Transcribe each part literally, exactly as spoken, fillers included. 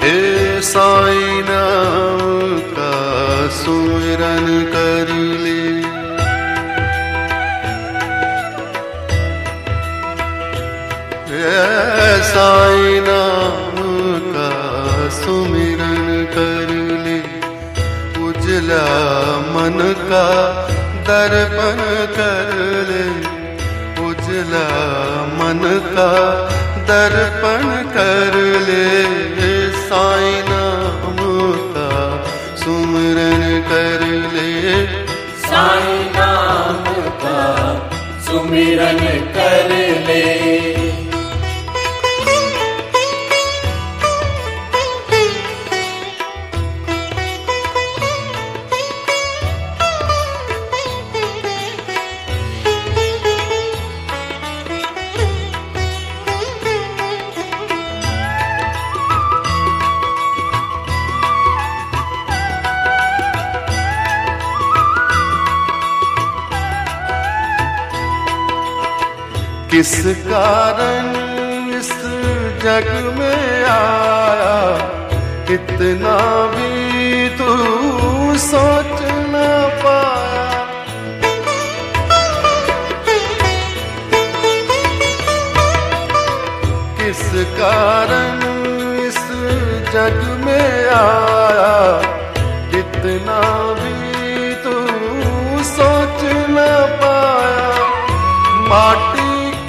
हे साईं नाम का सुमिरन कर ले। साईं नाम का सुमिरन कर ले, उजला मन का दर्पण कर ले, उजला मन का दर्पण कर ले। साईं नाम का सुमिरन कर ले, साईं नाम का सुमिरन कर ले। किस कारण इस जग में आया, इतना भी तू सोच न पाया। किस कारण इस जग में आया, इतना भी तू सोच न पाया। माटी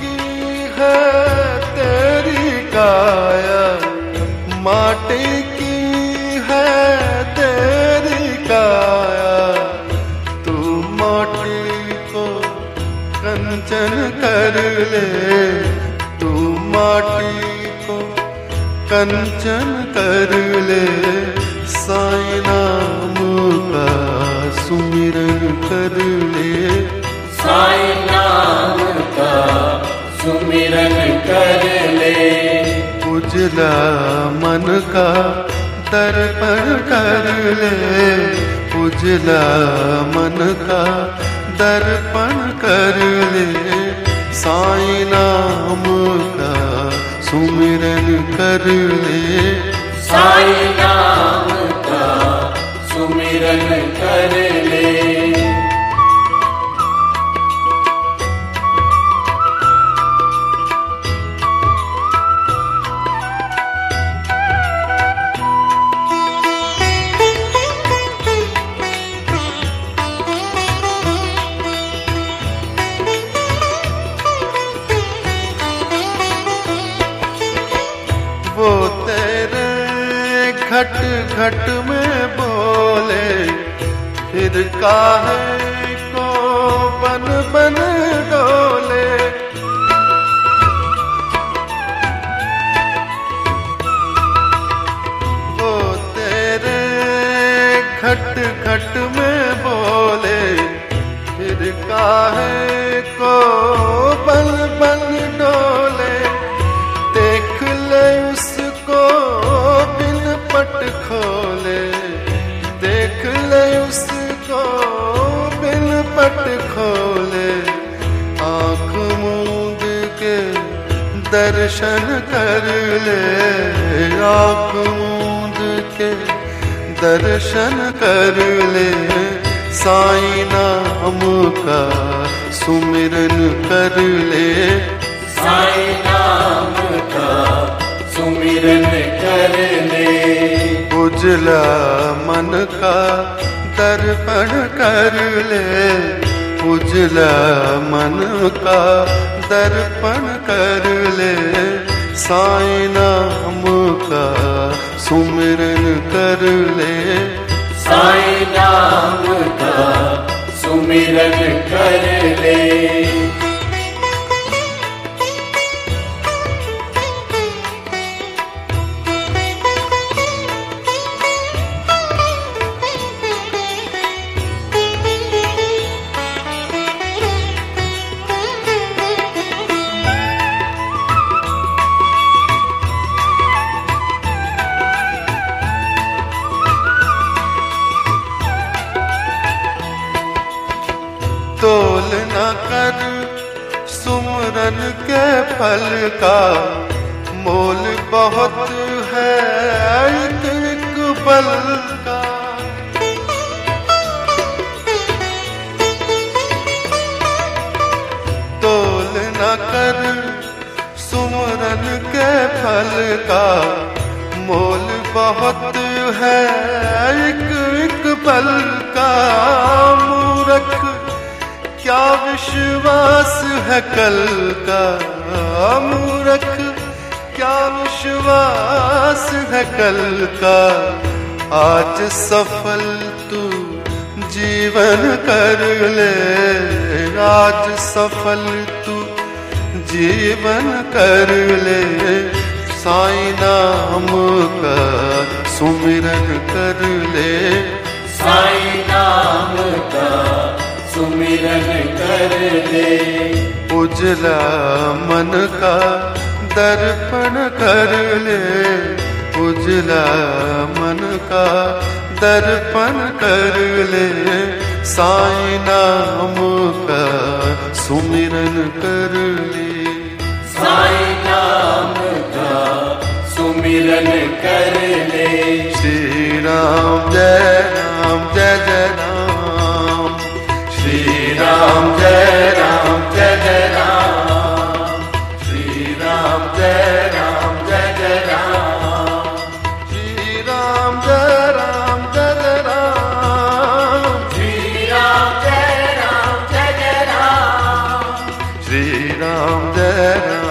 तेरी काया, माटी की है तेरी काया। तू माटी को कंचन कर ले, तू माटी को कंचन कर ले। साईं नाम का सुमिरन कर ले, साईं नाम का सुमिरन कर ले। उजला मन का दर्पण कर ले, उजला मन का दर्पण कर ले। साईं नाम का सुमिरन कर ले, साईं नाम का सुमिरन कर ले। वो तेरे घट घट में बोले, फिर काहे को बन बन डोले। वो तेरे घट घट में बोले, फिर काहे को बन बन डोले। देख ले उसको बिन पट खोले, देख ले उसको बिन पट खोले। आँख मूंद के दर्शन कर ले, आँख मूंद के दर्शन कर ले। साईं नाम का सुमिरन कर ले, साईं नाम का सुमिरन कर ले। उजला मन का दर्पण कर ले, उजला मन का दर्पण कर ले। साईं नाम का सुमिरन कर ले, साईं नाम का सुमिरन कर ले। तोल न कर सुमरन के फल का, मोल बहुत है फल का मोल बहुत है एक एक पल का। मूर्ख क्या विश्वास है कल का, मूर्ख क्या विश्वास है कल का। आज सफल तू जीवन कर ले, आज सफल तू जीवन कर ले। साईं नाम का सुमिरन कर ले, साईं नाम का सुमिरन कर ले। उजला मन का दर्पण कर ले, उजला मन का दर्पण कर ले। साईं नाम का सुमिरन कर ले, साईं नाम का सुमिरन कर ले। श्री राम जय राम जय जय राम, श्री राम जय राम जय जय राम, श्री राम जय राम जय जय राम, श्री राम जय राम जय जय राम, श्री राम जय राम जय जय राम, श्री राम जय राम